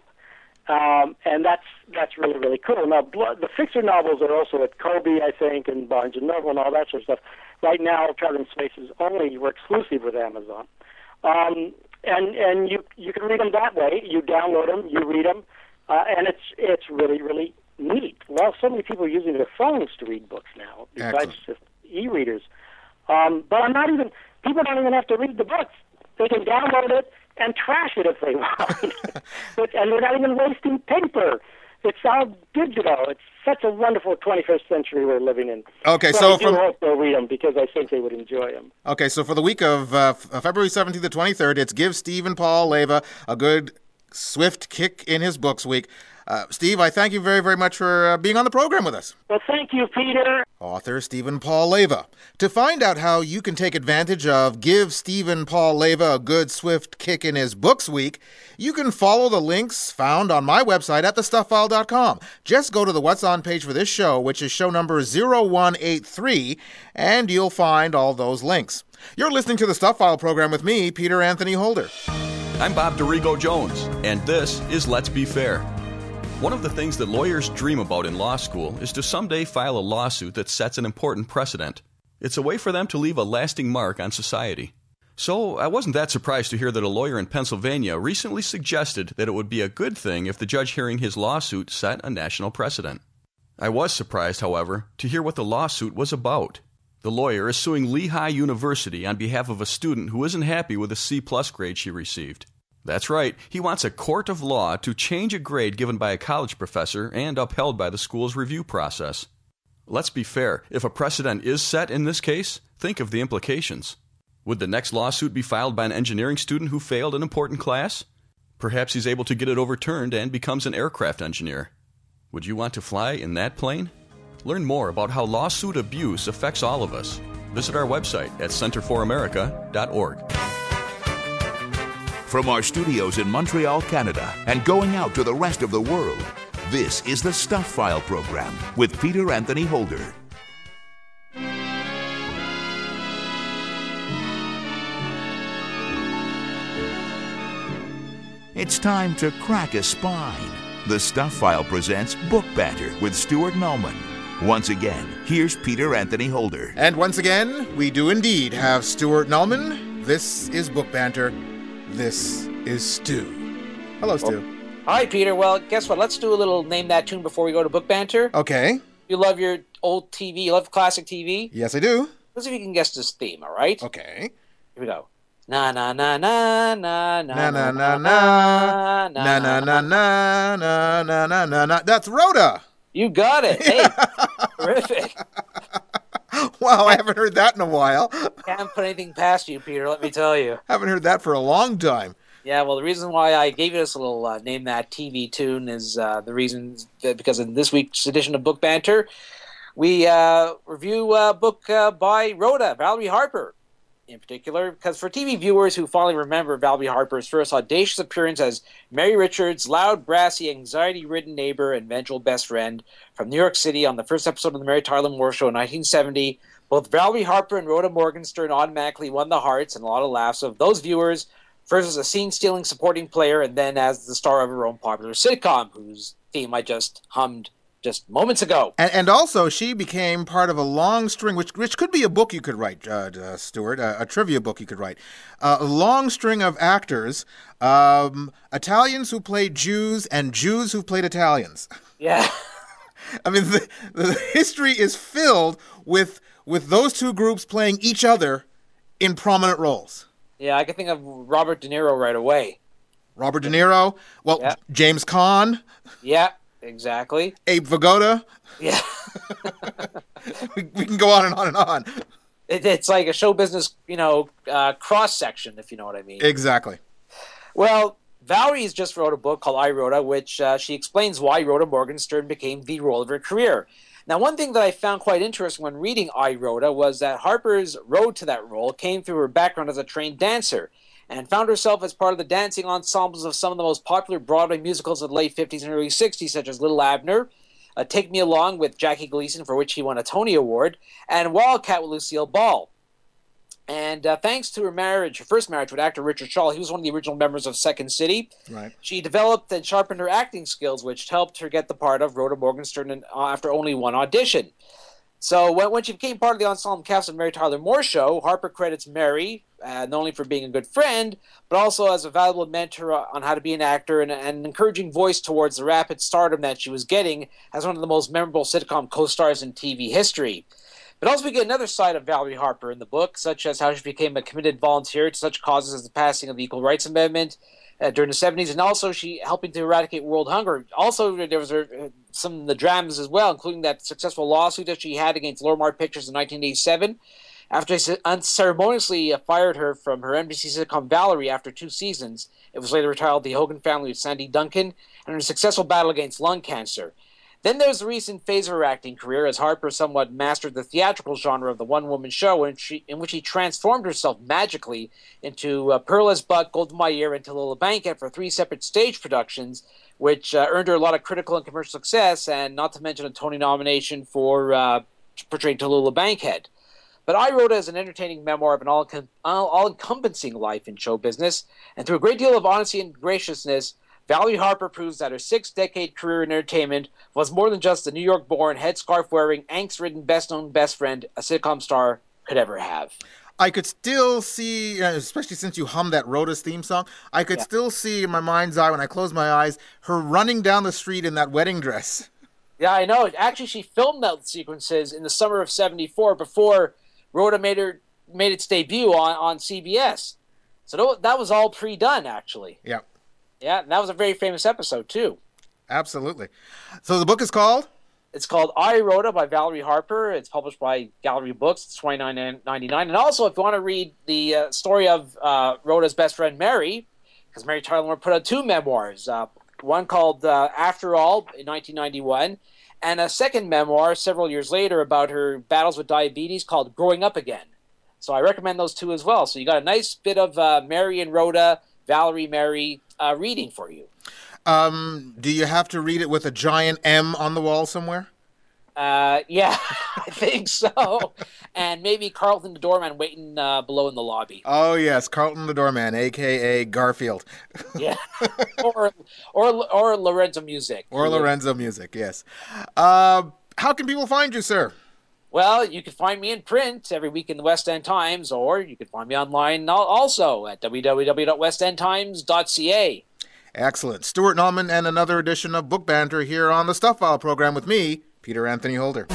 um, and that's that's really, really cool. Now, the Fixer novels are also at Kobe, I think, and Barnes and Noble and all that sort of stuff. Right now, Traveling Spaces only were exclusive with Amazon. Um, and and you you can read them that way. You download them, you read them, uh, and it's it's really, really neat. Well, so many people are using their phones to read books now, besides just e-readers. Um, but I'm not even, people don't even have to read the books. They can download it and trash it if they want. but, and they're not even wasting paper. It's all digital. It's such a wonderful twenty-first century we're living in. Okay, so, so I do from, hope they'll read them because I think they would enjoy them. Okay, so for the week of uh, February seventeenth to twenty-third, it's Give Stephen Paul Leva a good, swift kick in his books week. Uh, Steve, I thank you very, very much for uh, being on the program with us. Well, thank you, Peter. Author Stephen Paul Leva. To find out how you can take advantage of Give Stephen Paul Leva a good, swift kick in his books week, you can follow the links found on my website at the stuff file dot com. Just go to the What's On page for this show, which is show number zero one eight three, and you'll find all those links. You're listening to the Stuff File program with me, Peter Anthony Holder. I'm Bob DeRigo Jones, and this is Let's Be Fair. One of the things that lawyers dream about in law school is to someday file a lawsuit that sets an important precedent. It's a way for them to leave a lasting mark on society. So I wasn't that surprised to hear that a lawyer in Pennsylvania recently suggested that it would be a good thing if the judge hearing his lawsuit set a national precedent. I was surprised, however, to hear what the lawsuit was about. The lawyer is suing Lehigh University on behalf of a student who isn't happy with a C plus grade she received. That's right, he wants a court of law to change a grade given by a college professor and upheld by the school's review process. Let's be fair, if a precedent is set in this case, think of the implications. Would the next lawsuit be filed by an engineering student who failed an important class? Perhaps he's able to get it overturned and becomes an aircraft engineer. Would you want to fly in that plane? Learn more about how lawsuit abuse affects all of us. Visit our website at center for america dot org. From our studios in Montreal, Canada, and going out to the rest of the world, this is the Stuff File program with Peter Anthony Holder. It's time to crack a spine. The Stuff File presents Book Banter with Stuart Nullman. Once again, here's Peter Anthony Holder. And once again, we do indeed have Stuart Nullman. This is Book Banter. This is Stu. Hello, Stu. Oh. Hi, Peter. Well, guess what? Let's do a little Name That Tune before we go to Book Banter. Okay. You love your old T V. You love classic T V? Yes, I do. Let's see if you can guess this theme, all right? Okay. Here we go. Na na na na na na na na na na na na na na na na na na na. That's Rhoda. You got it. Hey, terrific. Wow, I haven't heard that in a while. Can't put anything past you, Peter, let me tell you. Haven't heard that for a long time. Yeah, well, the reason why I gave you this little uh, Name That T V tune is uh, the reason that because in this week's edition of Book Banter, we uh, review a book uh, by Rhoda, Valerie Harper, in particular, because for T V viewers who fondly remember Valerie Harper's first audacious appearance as Mary Richards' loud, brassy, anxiety-ridden neighbor and eventual best friend from New York City on the first episode of the Mary Tyler Moore Show in nineteen seventy, both Valerie Harper and Rhoda Morgenstern automatically won the hearts and a lot of laughs of those viewers, first as a scene-stealing supporting player and then as the star of her own popular sitcom, whose theme I just hummed just moments ago. And, and also, she became part of a long string, which which could be a book you could write, uh, uh, Stuart, uh, a trivia book you could write. Uh, a long string of actors, um, Italians who played Jews and Jews who played Italians. Yeah. I mean, the, the history is filled with with those two groups playing each other in prominent roles. Yeah, I can think of Robert De Niro right away. Robert De Niro. Well, yeah. James Caan. Yeah. Exactly. Abe Vigoda. Yeah. we, we can go on and on and on. It, it's like a show business, you know, uh, cross-section, if you know what I mean. Exactly. Well, Valerie's just wrote a book called I, Rhoda, which uh, she explains why Rhoda Morgenstern became the role of her career. Now, one thing that I found quite interesting when reading I, Rhoda was that Harper's road to that role came through her background as a trained dancer, and found herself as part of the dancing ensembles of some of the most popular Broadway musicals of the late fifties and early sixties, such as Little Abner, uh, Take Me Along with Jackie Gleason, for which he won a Tony Award, and Wildcat with Lucille Ball. And uh, thanks to her marriage, her first marriage with actor Richard Shaw, he was one of the original members of Second City. Right. She developed and sharpened her acting skills, which helped her get the part of Rhoda Morgenstern in, uh, after only one audition. So when, when she became part of the ensemble cast of Mary Tyler Moore Show, Harper credits Mary uh, not only for being a good friend, but also as a valuable mentor on how to be an actor and, and an encouraging voice towards the rapid stardom that she was getting as one of the most memorable sitcom co-stars in T V history. But also we get another side of Valerie Harper in the book, such as how she became a committed volunteer to such causes as the passing of the Equal Rights Amendment uh, during the seventies, and also she helping to eradicate world hunger. Also, there was uh, some of the dramas as well, including that successful lawsuit that she had against Lorimar Pictures in nineteen eighty-seven, after they unceremoniously fired her from her N B C sitcom Valerie after two seasons. It was later retitled The Hogan Family with Sandy Duncan, and her successful battle against lung cancer. Then there's the recent phase of her acting career as Harper somewhat mastered the theatrical genre of the one-woman show in, she, in which she transformed herself magically into uh, Pearl as Buck, Golda Meir, and Tallulah Bankhead for three separate stage productions, which uh, earned her a lot of critical and commercial success, and not to mention a Tony nomination for uh, portraying Tallulah Bankhead. But I, Rhoda is an entertaining memoir of an all, all, all-encompassing life in show business, and through a great deal of honesty and graciousness, Valerie Harper proves that her six-decade career in entertainment was more than just the New York-born, headscarf-wearing, angst-ridden, best-known best friend a sitcom star could ever have. I could still see, especially since you hummed that Rhoda's theme song, I could yeah. still see in my mind's eye, when I close my eyes, her running down the street in that wedding dress. Yeah, I know. Actually, she filmed those sequences in the summer of seventy-four before Rhoda made her made its debut on, on C B S. So that was all pre-done, actually. Yeah. Yeah, and that was a very famous episode, too. Absolutely. So the book is called? It's called I, Rhoda by Valerie Harper. It's published by Gallery Books. It's twenty-nine ninety-nine. And also, if you want to read the uh, story of uh, Rhoda's best friend, Mary, because Mary Tyler Moore put out two memoirs, uh, one called uh, After All in nineteen ninety-one, and a second memoir several years later about her battles with diabetes called Growing Up Again. So I recommend those two as well. So you got a nice bit of uh, Mary and Rhoda, Valerie, Mary uh, reading for you. Um, do you have to read it with a giant M on the wall somewhere? Uh, yeah, I think so. And maybe Carlton the doorman waiting uh, below in the lobby. Oh, yes, Carlton the doorman, a k a. Garfield. Yeah, or, or or Lorenzo Music. Or Lorenzo Music, yes. Uh, how can people find you, sir? Well, you can find me in print every week in the West End Times, or you can find me online also at w w w dot west end times dot c a. Excellent. Stuart Nauman and another edition of Book Banter here on the Stuff File program with me, Peter Anthony Holder.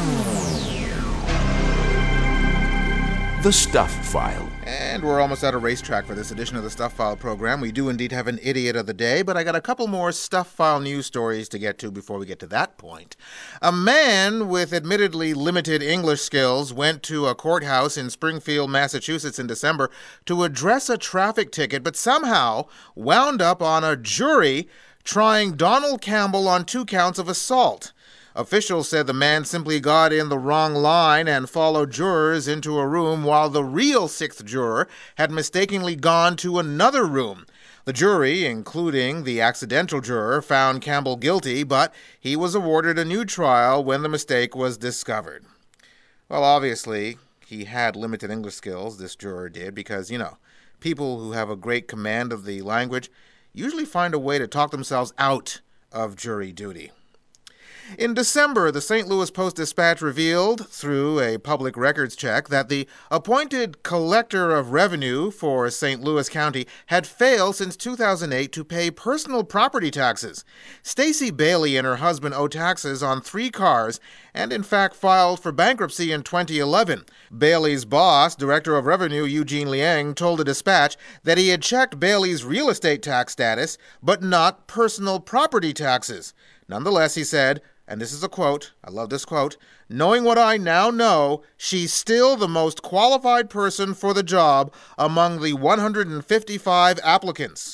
The Stuff File. And we're almost at a racetrack for this edition of the Stuff File program. We do indeed have an idiot of the day, but I got a couple more Stuff File news stories to get to before we get to that point. A man with admittedly limited English skills went to a courthouse in Springfield, Massachusetts in December to address a traffic ticket, but somehow wound up on a jury trying Donald Campbell on two counts of assault. Officials said the man simply got in the wrong line and followed jurors into a room while the real sixth juror had mistakenly gone to another room. The jury, including the accidental juror, found Campbell guilty, but he was awarded a new trial when the mistake was discovered. Well, obviously, he had limited English skills, this juror did, because, you know, people who have a great command of the language usually find a way to talk themselves out of jury duty. In December, the Saint Louis Post-Dispatch revealed, through a public records check, that the appointed collector of revenue for Saint Louis County had failed since two thousand eight to pay personal property taxes. Stacy Bailey and her husband owe taxes on three cars and, in fact, filed for bankruptcy in twenty eleven. Bailey's boss, Director of Revenue Eugene Liang, told the Dispatch that he had checked Bailey's real estate tax status, but not personal property taxes. Nonetheless, he said, and this is a quote, I love this quote, "Knowing what I now know, she's still the most qualified person for the job among the one hundred fifty-five applicants."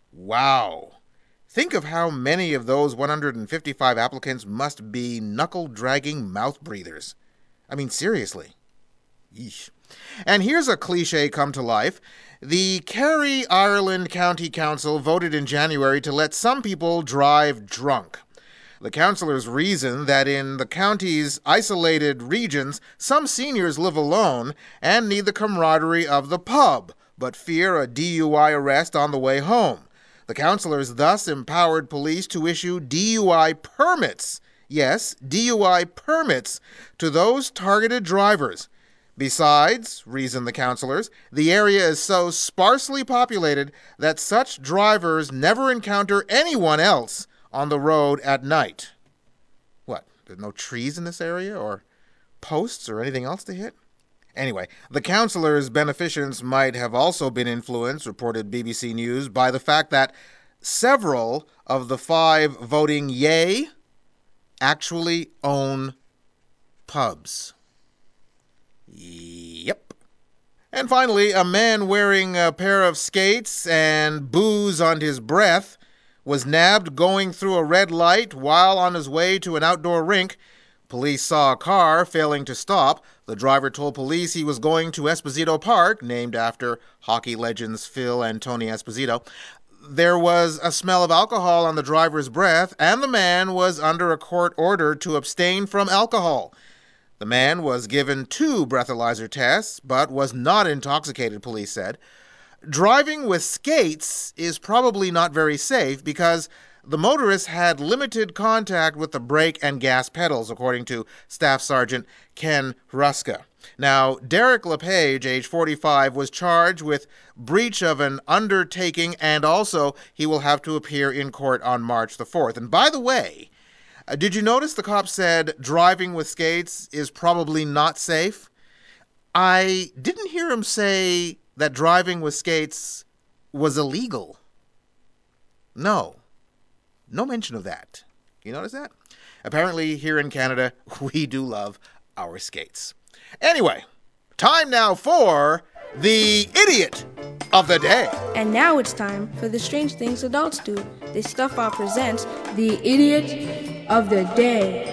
Wow. Think of how many of those one hundred fifty-five applicants must be knuckle-dragging mouth breathers. I mean, seriously. Yeesh. And here's a cliche come to life. The Kerry, Ireland County Council voted in January to let some people drive drunk. The councillors reasoned that in the county's isolated regions, some seniors live alone and need the camaraderie of the pub, but fear a D U I arrest on the way home. The councillors thus empowered police to issue D U I permits, yes, D U I permits, to those targeted drivers. Besides, reasoned the councillors, the area is so sparsely populated that such drivers never encounter anyone else on the road at night. What, there's no trees in this area, or posts, or anything else to hit? Anyway, the councillors' beneficence might have also been influenced, reported B B C News, by the fact that several of the five voting yay actually own pubs. Yep. And finally, a man wearing a pair of skates and booze on his breath was nabbed going through a red light while on his way to an outdoor rink. Police saw a car failing to stop. The driver told police he was going to Esposito Park, named after hockey legends Phil and Tony Esposito. There was a smell of alcohol on the driver's breath, and the man was under a court order to abstain from alcohol. The man was given two breathalyzer tests, but was not intoxicated, police said. Driving with skates is probably not very safe because the motorist had limited contact with the brake and gas pedals, according to Staff Sergeant Ken Ruska. Now, Derek LePage, age forty-five, was charged with breach of an undertaking, and also he will have to appear in court on March the fourth. And by the way, uh, did you notice the cop said driving with skates is probably not safe? I didn't hear him say that driving with skates was illegal. No. No mention of that. You notice that? Apparently, here in Canada, we do love our skates. Anyway, time now for the Idiot of the Day. And now it's time for the Strange Things Adults Do. The Stuff File presents the Idiot of the Day.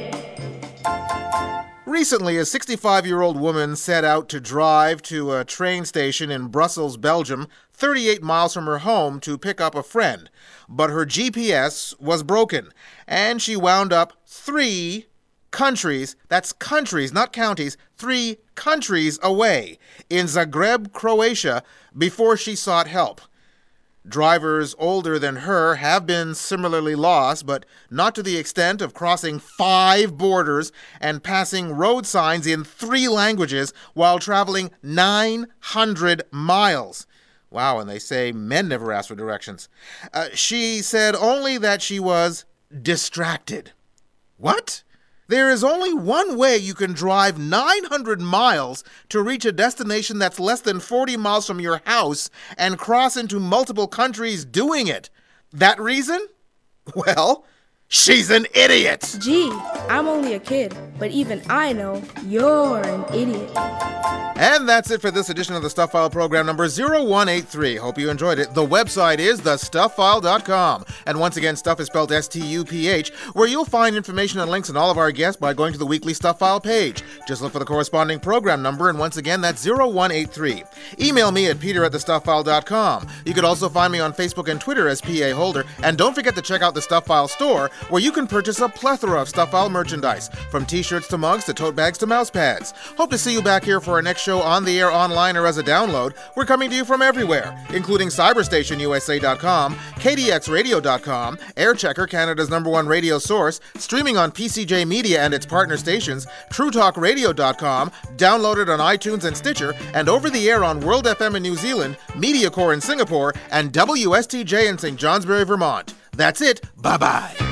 Recently, a sixty-five-year-old woman set out to drive to a train station in Brussels, Belgium, thirty-eight miles from her home to pick up a friend. But her G P S was broken, and she wound up three countries, that's countries, not counties, three countries away, in Zagreb, Croatia, before she sought help. Drivers older than her have been similarly lost, but not to the extent of crossing five borders and passing road signs in three languages while traveling nine hundred miles. Wow, and they say men never ask for directions. Uh, she said only that she was distracted. What? There is only one way you can drive nine hundred miles to reach a destination that's less than forty miles from your house and cross into multiple countries doing it. That reason? Well, she's an idiot! Gee, I'm only a kid, but even I know you're an idiot. And that's it for this edition of the Stuff File program number zero one eight three. Hope you enjoyed it. The website is the stuff file dot com. And once again, stuff is spelled S T U P H, where you'll find information and links on all of our guests by going to the weekly Stuff File page. Just look for the corresponding program number, and once again, that's zero one eight three. Email me at peter at the stuff file dot com. You could also find me on Facebook and Twitter as P A Holder. And don't forget to check out the Stuff File store, where you can purchase a plethora of Stuff File merchandise, from t-shirts to mugs to tote bags to mouse pads. Hope to see you back here for our next show on the air, online, or as a download. We're coming to you from everywhere, including cyberstation U S A dot com, K D X radio dot com, Airchecker, Canada's number one radio source, streaming on P C J Media and its partner stations, true talk radio dot com, downloaded on iTunes and Stitcher, and over the air on World F M in New Zealand, MediaCore in Singapore, and W S T J in Saint Johnsbury, Vermont. That's it. Bye-bye.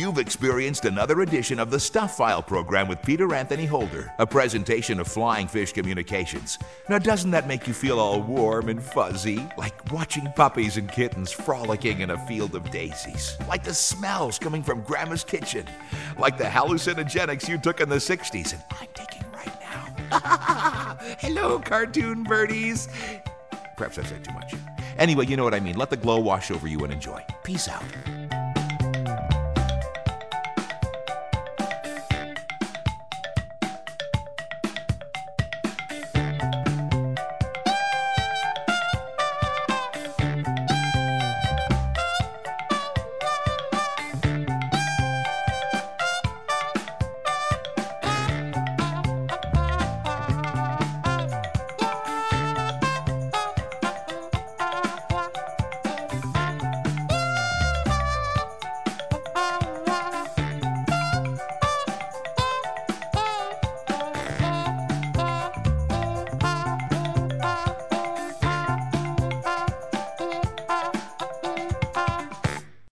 You've experienced another edition of the Stuff File program with Peter Anthony Holder, a presentation of Flying Fish Communications. Now, doesn't that make you feel all warm and fuzzy? Like watching puppies and kittens frolicking in a field of daisies. Like the smells coming from Grandma's kitchen. Like the hallucinogenics you took in the sixties and I'm taking right now. Hello, cartoon birdies. Perhaps I said too much. Anyway, you know what I mean. Let the glow wash over you and enjoy. Peace out.